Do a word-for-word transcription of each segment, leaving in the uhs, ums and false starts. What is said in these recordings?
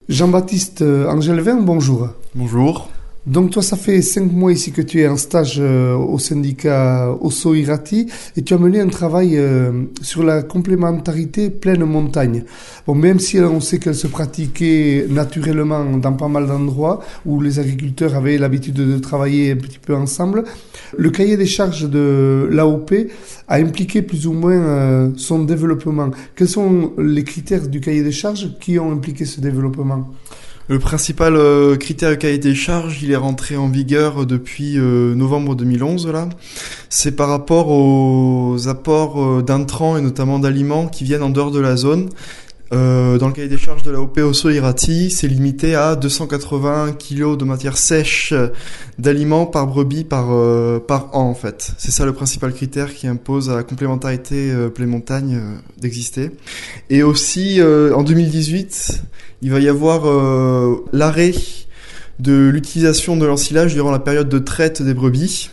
Jean-Baptiste Angelvin, bonjour. Bonjour. Donc toi, ça fait cinq mois ici que tu es en stage euh, au syndicat Osso Irati et tu as mené un travail euh, sur la complémentarité pleine montagne. Bon, même si on sait qu'elle se pratiquait naturellement dans pas mal d'endroits où les agriculteurs avaient l'habitude de travailler un petit peu ensemble, le cahier des charges de l'A O P a impliqué plus ou moins euh, son développement. Quels sont les critères du cahier des charges qui ont impliqué ce développement ? Le principal euh, critère du cahier des charges, il est rentré en vigueur depuis euh, novembre deux mille onze là. C'est par rapport aux apports euh, d'intrants et notamment d'aliments qui viennent en dehors de la zone. Euh, dans le cahier des charges de l'A O P Osso Irati, c'est limité à deux cent quatre-vingts kilos de matière sèche d'aliments par brebis par euh, par an en fait. C'est ça le principal critère qui impose à la complémentarité euh, pleine montagne euh, d'exister. Et aussi euh, en deux mille dix-huit, il va y avoir euh, l'arrêt de l'utilisation de l'ensilage durant la période de traite des brebis.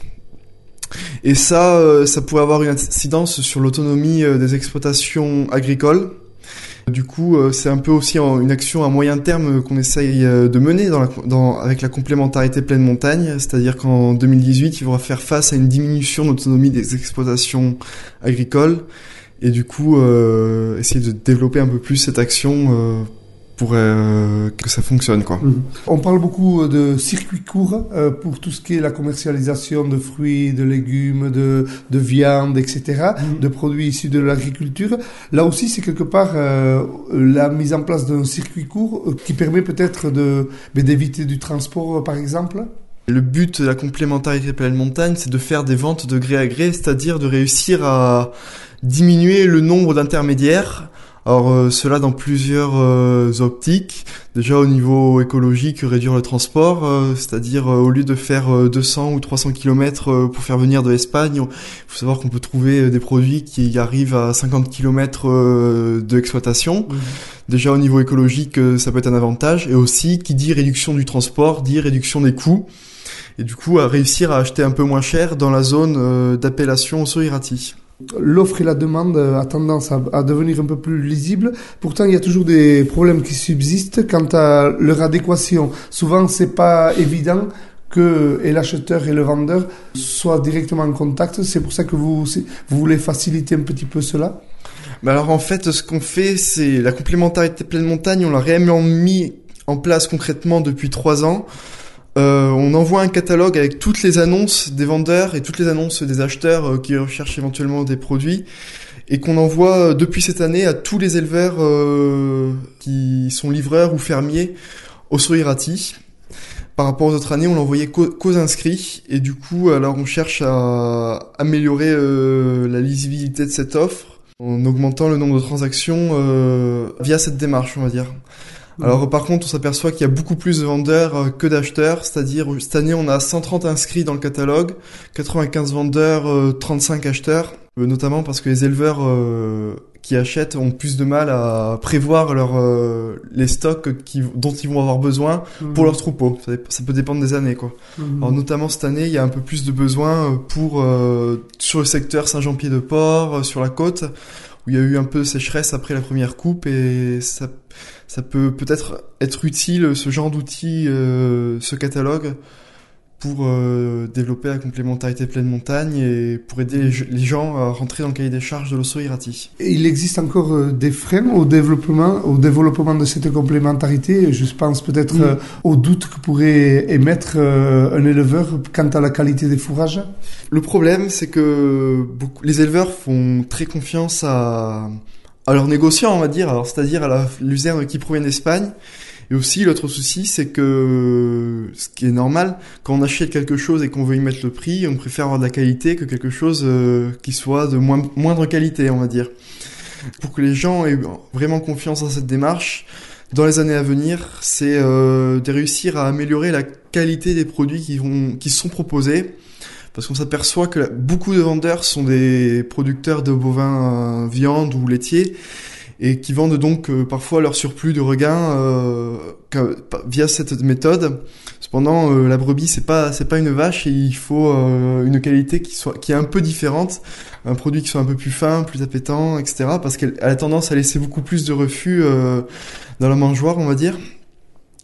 Et ça, euh, ça pourrait avoir une incidence sur l'autonomie euh, des exploitations agricoles. Du coup, euh, c'est un peu aussi en, une action à moyen terme qu'on essaye euh, de mener dans la, dans, avec la complémentarité pleine montagne. C'est-à-dire qu'en deux mille dix-huit, il faudra faire face à une diminution d'autonomie des exploitations agricoles. Et du coup, euh, essayer de développer un peu plus cette action euh, pour euh, que ça fonctionne, quoi. Mmh. On parle beaucoup de circuits courts euh, pour tout ce qui est la commercialisation de fruits, de légumes, de, de viande, et cetera, mmh. de produits issus de l'agriculture. Là aussi, c'est quelque part euh, la mise en place d'un circuit court euh, qui permet peut-être de, mais d'éviter du transport, euh, par exemple. Le but de la complémentarité pleine montagne, c'est de faire des ventes de gré à gré, c'est-à-dire de réussir à diminuer le nombre d'intermédiaires. Alors euh, cela dans plusieurs euh, optiques. Déjà au niveau écologique, réduire le transport, euh, c'est-à-dire euh, au lieu de faire euh, deux cents ou trois cents kilomètres euh, pour faire venir de l'Espagne, il faut savoir qu'on peut trouver euh, des produits qui arrivent à cinquante kilomètres euh, d'exploitation. Mmh. Déjà au niveau écologique, euh, ça peut être un avantage. Et aussi, qui dit réduction du transport, dit réduction des coûts. Et du coup, à réussir à acheter un peu moins cher dans la zone euh, d'appellation Osso Irati. L'offre et la demande a tendance à, à devenir un peu plus lisible. Pourtant, il y a toujours des problèmes qui subsistent quant à leur adéquation. Souvent, c'est pas évident que et l'acheteur et le vendeur soient directement en contact. C'est pour ça que vous, vous voulez faciliter un petit peu cela. Bah alors en fait, ce qu'on fait, c'est la complémentarité pleine montagne. On l'a réellement mis en place concrètement depuis trois ans. Euh, on envoie un catalogue avec toutes les annonces des vendeurs et toutes les annonces des acheteurs euh, qui recherchent éventuellement des produits et qu'on envoie euh, depuis cette année à tous les éleveurs euh, qui sont livreurs ou fermiers Osso Irati. Par rapport aux autres années, on l'envoyait qu'aux, qu'aux inscrits et du coup, alors on cherche à améliorer euh, la lisibilité de cette offre en augmentant le nombre de transactions euh, via cette démarche, on va dire. Alors par contre, on s'aperçoit qu'il y a beaucoup plus de vendeurs que d'acheteurs, c'est-à-dire cette année on a cent trente inscrits dans le catalogue, quatre-vingt-quinze vendeurs, trente-cinq acheteurs, notamment parce que les éleveurs euh, qui achètent ont plus de mal à prévoir leur, euh, les stocks qui, dont ils vont avoir besoin mmh. pour leurs troupeaux. Ça, ça peut dépendre des années, quoi. Mmh. Alors notamment cette année, il y a un peu plus de besoins pour euh, sur le secteur Saint-Jean-Pied-de-Port, sur la côte, où il y a eu un peu de sécheresse après la première coupe et ça, ça peut peut-être être utile, ce genre d'outil, euh, ce catalogue, pour euh, développer la complémentarité pleine montagne et pour aider les, les gens à rentrer dans le cahier des charges de l'Osso Irati. Et il existe encore euh, des freins au développement, au développement de cette complémentarité. Je pense peut-être mmh. euh, aux doutes que pourrait émettre euh, un éleveur quant à la qualité des fourrages. Le problème, c'est que beaucoup, les éleveurs font très confiance à, à leurs négociants, on va dire, alors c'est-à-dire à la luzerne qui provient d'Espagne. Et aussi, l'autre souci, c'est que, ce qui est normal, quand on achète quelque chose et qu'on veut y mettre le prix, on préfère avoir de la qualité que quelque chose euh, qui soit de moins, moindre qualité, on va dire. Pour que les gens aient vraiment confiance dans cette démarche, dans les années à venir, c'est euh, de réussir à améliorer la qualité des produits qui vont, qui sont proposés. Parce qu'on s'aperçoit que beaucoup de vendeurs sont des producteurs de bovins euh, viande ou laitiers, et qui vendent donc euh, parfois leur surplus de regain euh, via cette méthode. Cependant, euh, la brebis c'est pas c'est pas une vache et il faut euh, une qualité qui soit qui est un peu différente, un produit qui soit un peu plus fin, plus appétant, et cetera. Parce qu'elle a tendance à laisser beaucoup plus de refus euh, dans la mangeoire, on va dire.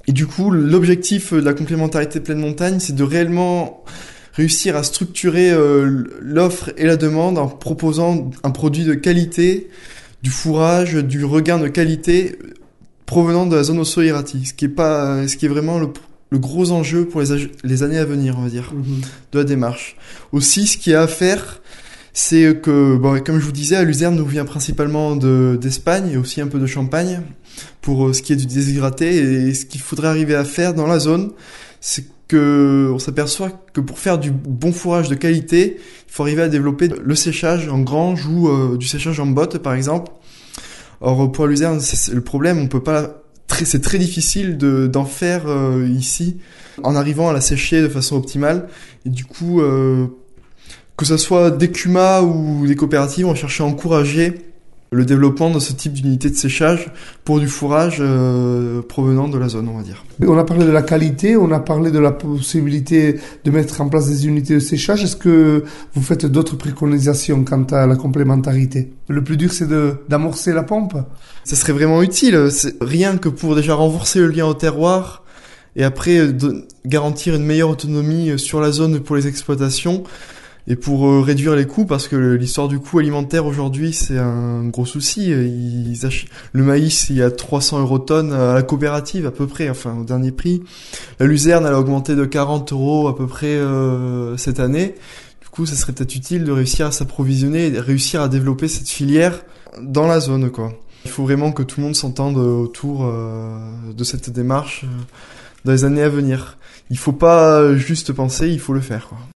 Et du coup, l'objectif de la complémentarité pleine montagne, c'est de réellement réussir à structurer euh, l'offre et la demande en proposant un produit de qualité, du fourrage, du regain de qualité provenant de la zone Osso-Iraty, ce qui est pas, ce qui est vraiment le, le gros enjeu pour les, ag- les années à venir, on va dire, mmh. de la démarche. Aussi, ce qu'il y a à faire, c'est que, bon, comme je vous disais, la luzerne nous vient principalement de, d'Espagne et aussi un peu de Champagne pour ce qui est du déshydraté. Et ce qu'il faudrait arriver à faire dans la zone, c'est que on s'aperçoit que pour faire du bon fourrage de qualité, il faut arriver à développer le séchage en grange ou euh, du séchage en botte, par exemple. Or, pour la luzerne, c'est, c'est le problème, on peut pas, très, c'est très difficile de, d'en faire euh, ici en arrivant à la sécher de façon optimale. Et du coup, euh, que ce soit des C U M A ou des coopératives, on cherche à encourager le développement de ce type d'unité de séchage pour du fourrage euh, provenant de la zone, on va dire. On a parlé de la qualité, on a parlé de la possibilité de mettre en place des unités de séchage. Est-ce que vous faites d'autres préconisations quant à la complémentarité? Le plus dur, c'est de, d'amorcer la pompe? Ça serait vraiment utile, c'est rien que pour déjà renforcer le lien au terroir et après de garantir une meilleure autonomie sur la zone pour les exploitations. Et pour euh, réduire les coûts, parce que l'histoire du coût alimentaire aujourd'hui, c'est un gros souci. Ils ach... Le maïs, il y a trois cents euros tonnes à la coopérative à peu près, enfin au dernier prix. La luzerne, elle a augmenté de quarante euros à peu près euh, cette année. Du coup, ça serait peut-être utile de réussir à s'approvisionner et de réussir à développer cette filière dans la zone, quoi. Il faut vraiment que tout le monde s'entende autour euh, de cette démarche euh, dans les années à venir. Il faut pas juste penser, il faut le faire, quoi.